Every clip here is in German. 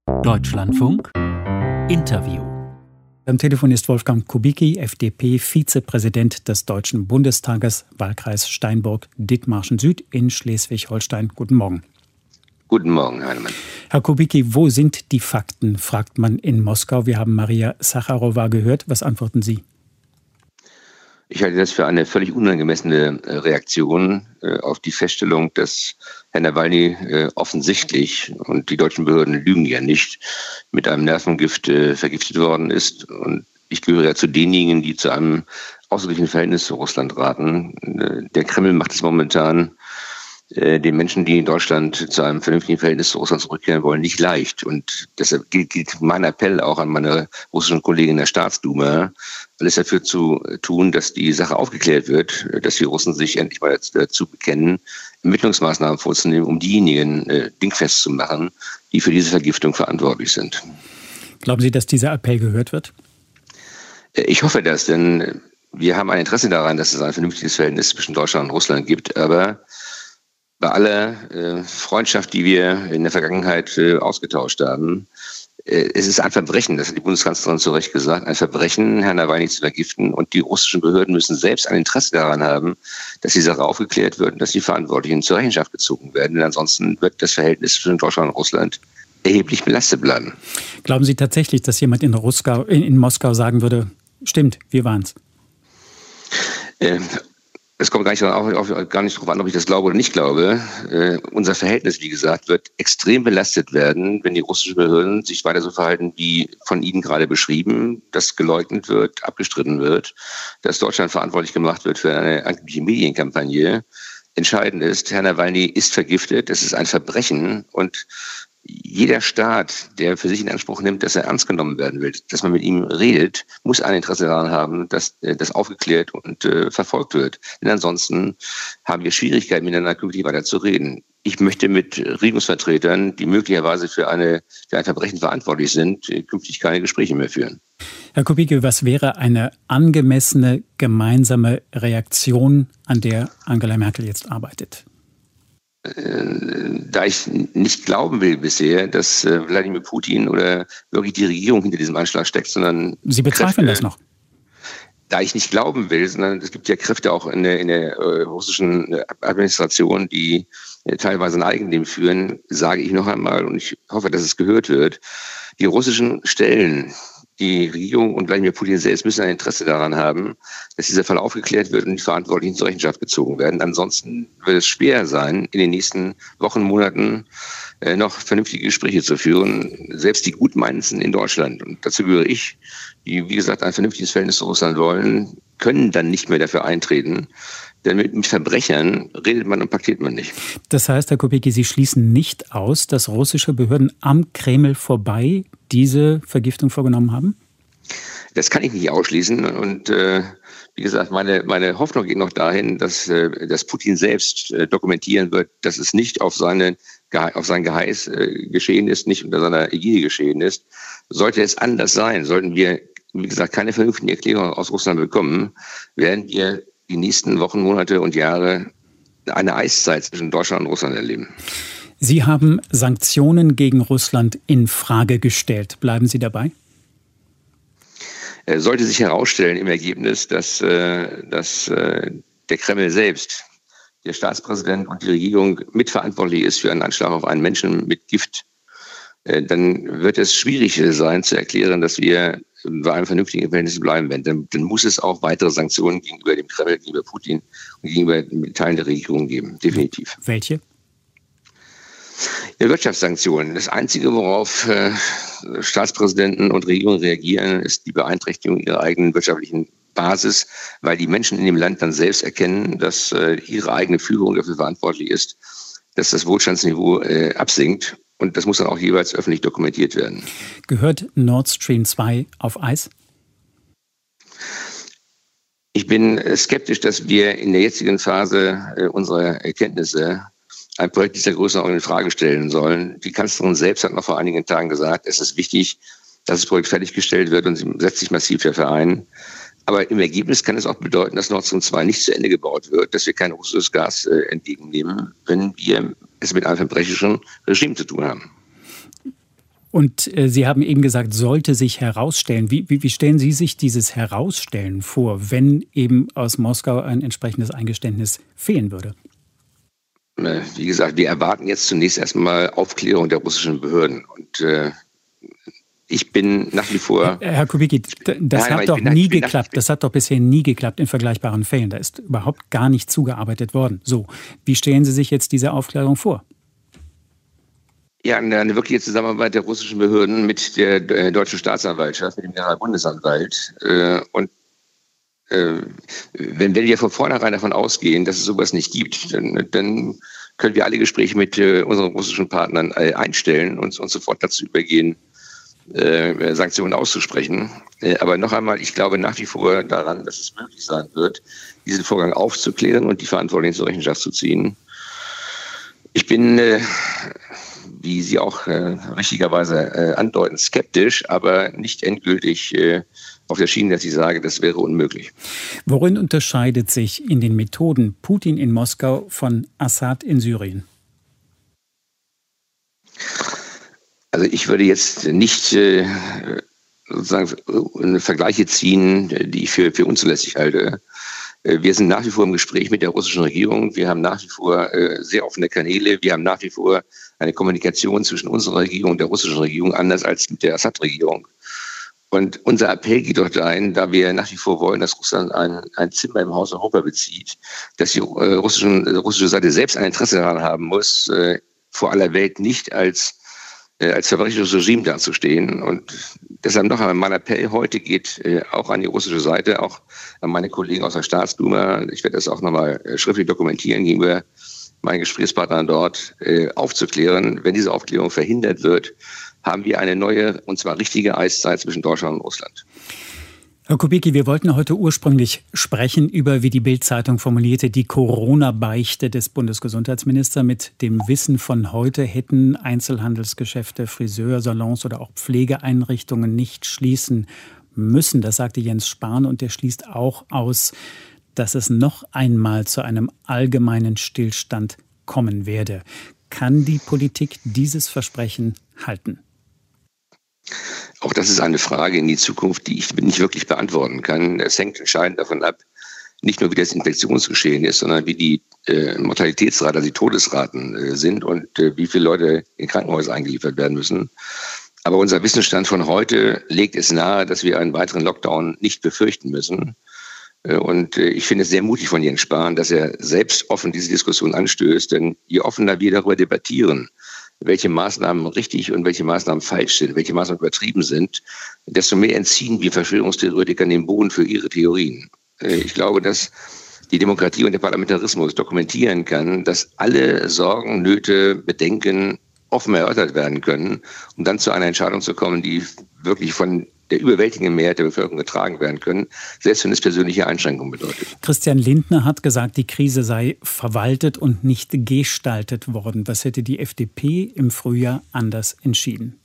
Deutschlandfunk Interview. Am Telefon ist Wolfgang Kubicki, FDP, Vizepräsident des Deutschen Bundestages, Wahlkreis Steinburg-Dithmarschen Süd in Schleswig-Holstein. Guten Morgen. Guten Morgen, Heinemann. Herr Kubicki, wo sind die Fakten, fragt man in Moskau. Wir haben Maria Sacharowa gehört. Was antworten Sie? Ich halte das für eine völlig unangemessene Reaktion auf die Feststellung, dass Herr Nawalny offensichtlich, und die deutschen Behörden lügen ja nicht, mit einem Nervengift vergiftet worden ist. Und ich gehöre ja zu denjenigen, die zu einem ausgleichenden Verhältnis zu Russland raten. Der Kreml macht es momentan den Menschen, die in Deutschland zu einem vernünftigen Verhältnis zu Russland zurückkehren wollen, nicht leicht. Und deshalb gilt mein Appell auch an meine russischen Kollegen in der Staatsduma, alles dafür zu tun, dass die Sache aufgeklärt wird, dass die Russen sich endlich mal dazu bekennen, Ermittlungsmaßnahmen vorzunehmen, um diejenigen dingfest zu machen, die für diese Vergiftung verantwortlich sind. Glauben Sie, dass dieser Appell gehört wird? Ich hoffe das, denn wir haben ein Interesse daran, dass es ein vernünftiges Verhältnis zwischen Deutschland und Russland gibt, aber bei aller Freundschaft, die wir in der Vergangenheit ausgetauscht haben, es ist ein Verbrechen, das hat die Bundeskanzlerin zu Recht gesagt, ein Verbrechen, Herrn Nawalny zu vergiften. Und die russischen Behörden müssen selbst ein Interesse daran haben, dass die Sache aufgeklärt wird und dass die Verantwortlichen zur Rechenschaft gezogen werden. Denn ansonsten wird das Verhältnis zwischen Deutschland und Russland erheblich belastet bleiben. Glauben Sie tatsächlich, dass jemand in Moskau sagen würde, stimmt, wir waren's? Es kommt gar nicht darauf an, ob ich das glaube oder nicht glaube. Unser Verhältnis, wie gesagt, wird extrem belastet werden, wenn die russischen Behörden sich weiter so verhalten, wie von Ihnen gerade beschrieben, dass geleugnet wird, abgestritten wird, dass Deutschland verantwortlich gemacht wird für eine angebliche Medienkampagne. Entscheidend ist, Herr Nawalny ist vergiftet, es ist ein Verbrechen und jeder Staat, der für sich in Anspruch nimmt, dass er ernst genommen werden will, dass man mit ihm redet, muss ein Interesse daran haben, dass das aufgeklärt und verfolgt wird. Denn ansonsten haben wir Schwierigkeiten, miteinander künftig weiter zu reden. Ich möchte mit Regierungsvertretern, die möglicherweise für ein Verbrechen verantwortlich sind, künftig keine Gespräche mehr führen. Herr Kubicki, was wäre eine angemessene gemeinsame Reaktion, an der Angela Merkel jetzt arbeitet? Da ich nicht glauben will bisher, dass Wladimir Putin oder wirklich die Regierung hinter diesem Anschlag steckt, sondern Sie bezweifeln das noch? Da ich nicht glauben will, sondern es gibt ja Kräfte auch in der russischen Administration, die teilweise ein Eigenleben führen, sage ich noch einmal, und ich hoffe, dass es gehört wird, die russischen Stellen, die Regierung und Wladimir Putin selbst müssen ein Interesse daran haben, dass dieser Fall aufgeklärt wird und die Verantwortlichen zur Rechenschaft gezogen werden. Ansonsten wird es schwer sein, in den nächsten Wochen, Monaten noch vernünftige Gespräche zu führen. Selbst die Gutmeinendsten in Deutschland, und dazu gehöre ich, die, wie gesagt, ein vernünftiges Verhältnis zu Russland wollen, können dann nicht mehr dafür eintreten. Denn mit Verbrechern redet man und paktiert man nicht. Das heißt, Herr Kubicki, Sie schließen nicht aus, dass russische Behörden am Kreml vorbei diese Vergiftung vorgenommen haben? Das kann ich nicht ausschließen. Und wie gesagt, meine Hoffnung geht noch dahin, dass Putin selbst dokumentieren wird, dass es nicht auf sein Geheiß geschehen ist, nicht unter seiner Ägide geschehen ist. Sollte es anders sein, sollten wir, wie gesagt, keine vernünftigen Erklärungen aus Russland bekommen, werden wir die nächsten Wochen, Monate und Jahre eine Eiszeit zwischen Deutschland und Russland erleben. Sie haben Sanktionen gegen Russland in Frage gestellt. Bleiben Sie dabei? Sollte sich herausstellen im Ergebnis, dass der Kreml selbst, der Staatspräsident und die Regierung mitverantwortlich ist für einen Anschlag auf einen Menschen mit Gift, dann wird es schwierig sein zu erklären, dass wir bei einem vernünftigen Verhältnis bleiben werden. Dann muss es auch weitere Sanktionen gegenüber dem Kreml, gegenüber Putin und gegenüber Teilen der Regierung geben. Definitiv. Welche? Ja, Wirtschaftssanktionen. Das Einzige, worauf Staatspräsidenten und Regierungen reagieren, ist die Beeinträchtigung ihrer eigenen wirtschaftlichen Basis, weil die Menschen in dem Land dann selbst erkennen, dass ihre eigene Führung dafür verantwortlich ist, dass das Wohlstandsniveau absinkt. Und das muss dann auch jeweils öffentlich dokumentiert werden. Gehört Nord Stream 2 auf Eis? Ich bin skeptisch, dass wir in der jetzigen Phase unserer Erkenntnisse ein Projekt dieser Größenordnung in Frage stellen sollen. Die Kanzlerin selbst hat noch vor einigen Tagen gesagt, es ist wichtig, dass das Projekt fertiggestellt wird und sie setzt sich massiv dafür ein. Aber im Ergebnis kann es auch bedeuten, dass Nord Stream 2 nicht zu Ende gebaut wird, dass wir kein russisches Gas entgegennehmen, wenn wir es mit einem verbrecherischen Regime zu tun haben. Und Sie haben eben gesagt, sollte sich herausstellen. Wie stellen Sie sich dieses Herausstellen vor, wenn eben aus Moskau ein entsprechendes Eingeständnis fehlen würde? Wie gesagt, wir erwarten jetzt zunächst erstmal Aufklärung der russischen Behörden. Und ich bin nach wie vor... Herr Kubicki, das hat doch nie geklappt. Das hat doch bisher nie geklappt in vergleichbaren Fällen. Da ist überhaupt gar nicht zugearbeitet worden. So, wie stellen Sie sich jetzt diese Aufklärung vor? Ja, eine wirkliche Zusammenarbeit der russischen Behörden mit der deutschen Staatsanwaltschaft, mit dem Generalbundesanwalt. Und wenn wir von vornherein davon ausgehen, dass es sowas nicht gibt, dann können wir alle Gespräche mit unseren russischen Partnern einstellen und uns sofort dazu übergehen, Sanktionen auszusprechen. Aber noch einmal, ich glaube nach wie vor daran, dass es möglich sein wird, diesen Vorgang aufzuklären und die Verantwortlichen zur Rechenschaft zu ziehen. Ich bin, wie Sie auch richtigerweise andeuten, skeptisch, aber nicht endgültig auf der Schiene, dass ich sage, das wäre unmöglich. Worin unterscheidet sich in den Methoden Putin in Moskau von Assad in Syrien? Also ich würde jetzt nicht sozusagen Vergleiche ziehen, die ich für unzulässig halte. Wir sind nach wie vor im Gespräch mit der russischen Regierung. Wir haben nach wie vor sehr offene Kanäle. Wir haben nach wie vor eine Kommunikation zwischen unserer Regierung und der russischen Regierung, anders als mit der Assad-Regierung. Und unser Appell geht doch dahin, da wir nach wie vor wollen, dass Russland ein Zimmer im Haus Europa bezieht, dass die russische Seite selbst ein Interesse daran haben muss, vor aller Welt nicht als verbrecherisches Regime dazustehen. Und deshalb noch einmal, mein Appell heute geht auch an die russische Seite, auch an meine Kollegen aus der Staatsduma. Ich werde das auch nochmal schriftlich dokumentieren gegenüber meinen Gesprächspartnern dort, aufzuklären. Wenn diese Aufklärung verhindert wird, haben wir eine neue, und zwar richtige Eiszeit zwischen Deutschland und Russland. Herr Kubicki, wir wollten heute ursprünglich sprechen über, wie die Bild-Zeitung formulierte, die Corona-Beichte des Bundesgesundheitsministers. Mit dem Wissen von heute hätten Einzelhandelsgeschäfte, Friseursalons oder auch Pflegeeinrichtungen nicht schließen müssen. Das sagte Jens Spahn, und der schließt auch aus, dass es noch einmal zu einem allgemeinen Stillstand kommen werde. Kann die Politik dieses Versprechen halten? Auch das ist eine Frage in die Zukunft, die ich nicht wirklich beantworten kann. Es hängt entscheidend davon ab, nicht nur wie das Infektionsgeschehen ist, sondern wie die Mortalitätsrate, also die Todesraten sind und wie viele Leute in Krankenhäuser eingeliefert werden müssen. Aber unser Wissensstand von heute legt es nahe, dass wir einen weiteren Lockdown nicht befürchten müssen. Und ich finde es sehr mutig von Jens Spahn, dass er selbst offen diese Diskussion anstößt. Denn je offener wir darüber debattieren, welche Maßnahmen richtig und welche Maßnahmen falsch sind, welche Maßnahmen übertrieben sind, desto mehr entziehen wir Verschwörungstheoretikern den Boden für ihre Theorien. Ich glaube, dass die Demokratie und der Parlamentarismus dokumentieren kann, dass alle Sorgen, Nöte, Bedenken offen erörtert werden können, um dann zu einer Entscheidung zu kommen, die wirklich von der überwältigenden Mehrheit der Bevölkerung getragen werden können, selbst wenn es persönliche Einschränkungen bedeutet. Christian Lindner hat gesagt, die Krise sei verwaltet und nicht gestaltet worden. Was hätte die FDP im Frühjahr anders entschieden?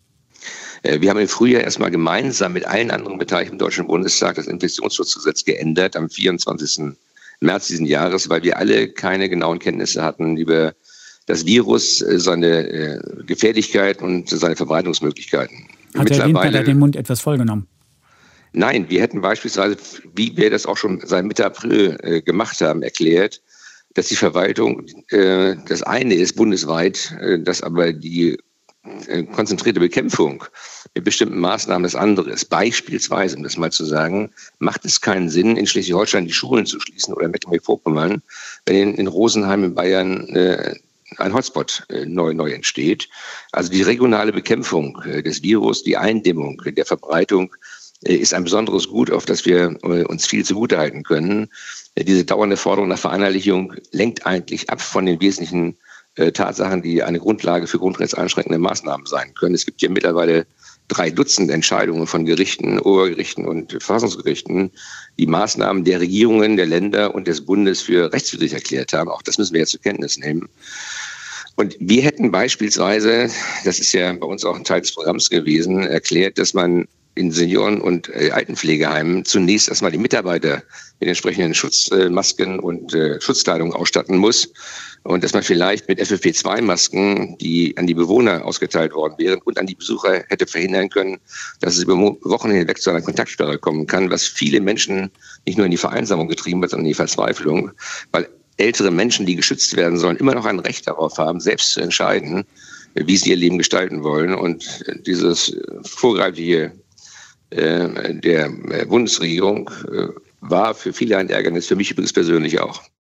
Wir haben im Frühjahr erstmal gemeinsam mit allen anderen Beteiligten im Deutschen Bundestag das Infektionsschutzgesetz geändert am 24. März diesen Jahres, weil wir alle keine genauen Kenntnisse hatten über das Virus, seine Gefährlichkeit und seine Verbreitungsmöglichkeiten. Hat Herr Lindner da den Mund etwas vollgenommen? Nein, wir hätten beispielsweise, wie wir das auch schon seit Mitte April gemacht haben, erklärt, dass die Verwaltung das eine ist bundesweit, dass aber die konzentrierte Bekämpfung mit bestimmten Maßnahmen das andere ist. Beispielsweise, um das mal zu sagen, macht es keinen Sinn, in Schleswig-Holstein die Schulen zu schließen oder Mecklenburg-Vorpommern, wenn in Rosenheim in Bayern ein Hotspot neu entsteht. Also die regionale Bekämpfung des Virus, die Eindämmung der Verbreitung ist ein besonderes Gut, auf das wir uns viel zugutehalten können. Diese dauernde Forderung nach Vereinheitlichung lenkt eigentlich ab von den wesentlichen Tatsachen, die eine Grundlage für grundrechtseinschränkende Maßnahmen sein können. Es gibt ja mittlerweile 3 Dutzend Entscheidungen von Gerichten, Obergerichten und Verfassungsgerichten, die Maßnahmen der Regierungen, der Länder und des Bundes für rechtswidrig erklärt haben. Auch das müssen wir jetzt zur Kenntnis nehmen. Und wir hätten beispielsweise, das ist ja bei uns auch ein Teil des Programms gewesen, erklärt, dass man in Senioren- und Altenpflegeheimen zunächst erstmal die Mitarbeiter mit entsprechenden Schutzmasken und Schutzkleidung ausstatten muss. Und dass man vielleicht mit FFP2-Masken, die an die Bewohner ausgeteilt worden wären und an die Besucher, hätte verhindern können, dass es über Wochen hinweg zu einer Kontaktsperre kommen kann, was viele Menschen nicht nur in die Vereinsamung getrieben hat, sondern in die Verzweiflung, weil ältere Menschen, die geschützt werden sollen, immer noch ein Recht darauf haben, selbst zu entscheiden, wie sie ihr Leben gestalten wollen. Und dieses Vorgreifliche der Bundesregierung war für viele ein Ärgernis, für mich übrigens persönlich auch.